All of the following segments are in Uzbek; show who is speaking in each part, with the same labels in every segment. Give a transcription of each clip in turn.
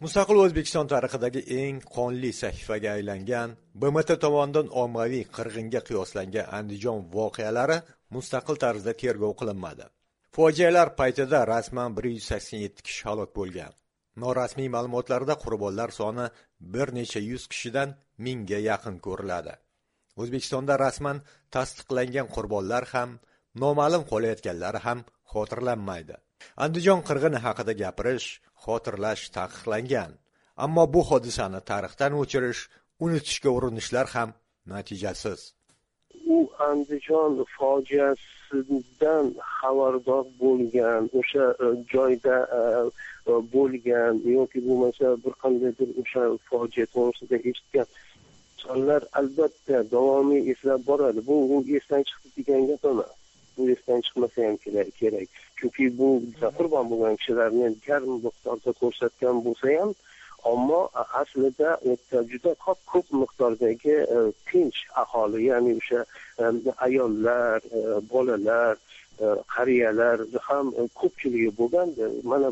Speaker 1: Mustaqil O'zbekiston tarixidagi eng qonli sahifaga aylangan BMT tomonidan ommaviy qirg'inga qiyoslangan Andijon voqealari mustaqil tarzda tergov qilinmadi. Fojialar paytida rasman 187 kishi halok bo'lgan. Norasmiy ma'lumotlarda qurbonlar soni bir necha yuz kishidan 1000 ga yaqin ko'riladi. O'zbekistonda rasman tasdiqlangan qurbonlar ham, noma'lum qolayotganlari ham xotirlanmaydi. Andijon qirg'ini haqida gapirish, xotirlash taqiqlangan. Ammo bu hodisani tarixdan o'chirish, unutishga urinishlar ham natijasiz.
Speaker 2: U Andijon fojiasidan xabardor bo'lgan, o'sha joyda bo'lgan yoki bo'lmasa bir qandaydir o'sha fojia to'g'risida eshitgan insonlar albatta davomiy eslab boradi. Bu esdan chiqdi degan gap emas. Bu esdan chiqmasa ham kerak. Chunki bu qurbon bo'lgan kishilarni yarm miqdorda ko'rsatgan bo'lsa ham, ammo aslida juda ko'p miqdordagi tinch aholi, ya'ni o'sha ayollar, bolalar, qariyalar ham ko'pchiligi bo'lganda, mana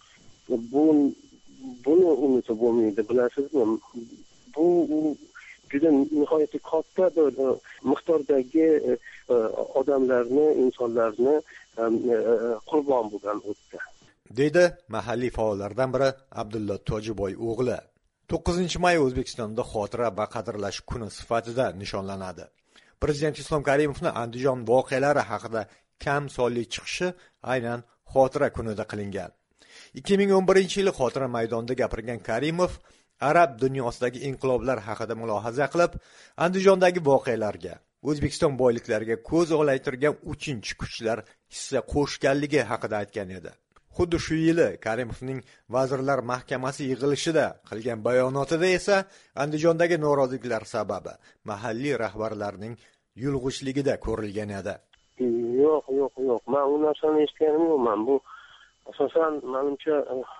Speaker 2: buni unutib bo'lmaydi, bilasizmi? Bu juda nihoyatda katta miqdordagi odamlarni, insonlarni qurbon bo'lgan o'tdi.
Speaker 1: Deydi mahalliy faollardan biri Abdulla Tojiboy o'g'li. 9 may O'zbekistonda xotira va qadrlash kuni sifatida nishonlanadi. Prezident Islom Karimovning Andijon voqealari haqida kam sonli chiqishi aynan xotira kunida qilingan. 2011-yili xotira maydonida gapirgan Karimov arab dunyosidagi inqiloblar haqida mulohaza qilib, Andijondagi voqealarga, O'zbekiston boyliklariga ko'z olaytirgan 3-kuchlar hissa qo'shganligi haqida aytgan edi. Xuddi shu yili Karimovning Vazirlar Mahkamasi yig'ilishida qilgan bayonotida esa Andijondagi noroziliklar sababi mahalliy rahbarlarning yulg'ishligida ko'rilgan edi.
Speaker 2: Yo'q. Men u narsani eshitganim yo'qman. Bu asosan menimcha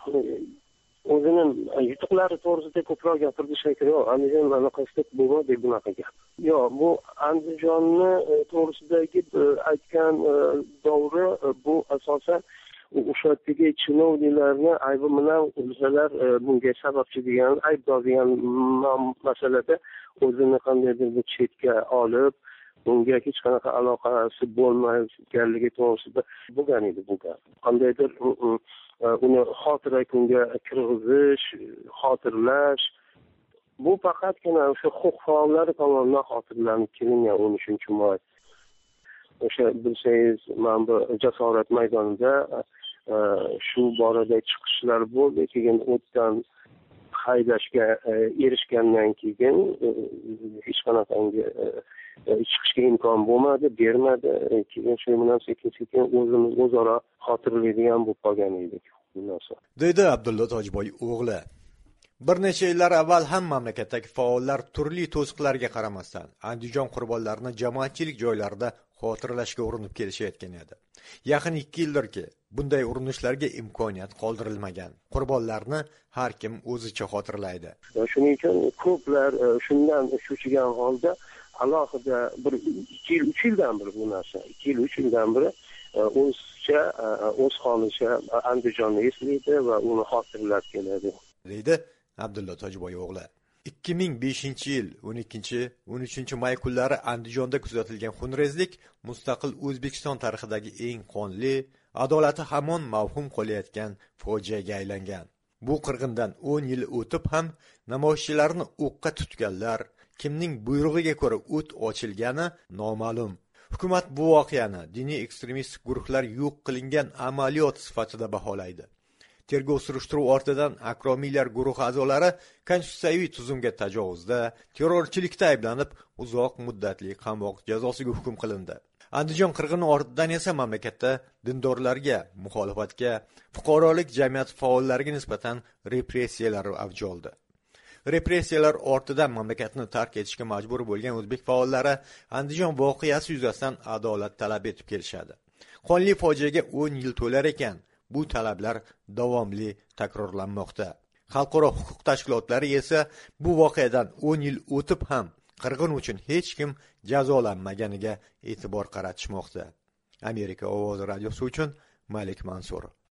Speaker 2: o'zining yutuqlari to'g'risida ko'proq gapirdi shekilli. Andijon anaqasida bo'lmadi bunaqa gap. Yo'q, bu Andijonni to'g'risidagi aytgan davri bu asosan o'shatdagi chinovnilarni aybi bilan o'zgalar bunga sababchi degan, aybdor degan masalada o'zini qandaydir bir chetga olib, bunga hech qanaqa aloqasi bo'lmaganligi to'g'risida bo'lgan edi bu gap. Qandaydir uni xotira kunga kirg'izish, xotirlash, bu faqatgina o'sha huquq faollari tomonidan xotirlanib kelingan 13-may. O'sha bilsangiz, mana bu jasorat maydonida shu borada chiqishlar bo'ldi. Keyin o'tdan haydashga erishgandan keyin hech qanaqangi chiqishga imkon bo'lmadi, bermadi. Keyin shu bilan sekin o'zimiz o'zaro xotirlaydigan bo'lib qolgan edik.
Speaker 1: Deydi Abdulla Tojiboy o'g'li. Bir necha yillar avval ham mamlakatdagi faollar turli to'siqlarga qaramasdan Andijon qurbonlarini jamoatchilik joylarida xotirlashga urinib kelishayotgan edi. Yaqin 2 yildirki, bunday urinishlarga imkoniyat qoldirilmagan. Qurbonlarni har kim o'zicha xotirlaydi.
Speaker 2: Shuning uchun ko'plar shundan cho'chigan holda alohida bir 2-3 yildan beri bu narsa, 2-3 yildan beri o'zcha, o'z holicha Andijonni eslaydi va uni xotirlab keladi.
Speaker 1: Deydi Abdulla Tojiboy o'g'li. 2005-yil 12-13 may kunlari Andijonda kuzatilgan xunrezlik mustaqil O'zbekiston tarixidagi eng qonli, adolati hamon mavhum qolayotgan fojiaga aylangan. Bu qirg'indan 10 yil o'tib ham namoyishchilarni o'qqa tutganlar, kimning buyrug'iga ko'ra o't ochilgani noma'lum. Hukumat bu voqeani diniy ekstremist guruhlar yo'q qilingan amaliyot sifatida baholaydi. Tergov surishtiruv ortidan akromiylar guruhi a'zolari konstitutsiyaviy tuzumga tajovuzda, terrorchilikda ayblanib, uzoq muddatli qamoq jazosiga hukm qilindi. Andijon qirg'ini ortidan esa mamlakatda dindorlarga, muxolifatga, fuqarolik jamiyat faollariga nisbatan repressiyalar avj oldi. Repressiyalar ortidan mamlakatni tark etishga majbur bo'lgan o'zbek faollari Andijon voqeasi yuzasidan adolat talab etib kelishadi. Qonli fojiaga 10 yil to'lar ekan, bu talablar davomli takrorlanmoqda. Xalqaro huquq tashkilotlari esa bu voqeadan 10 yil o'tib ham qirg'in uchun hech kim jazolanmaganiga e'tibor qaratishmoqda. Amerika ovozi radiosi uchun Malik Mansur.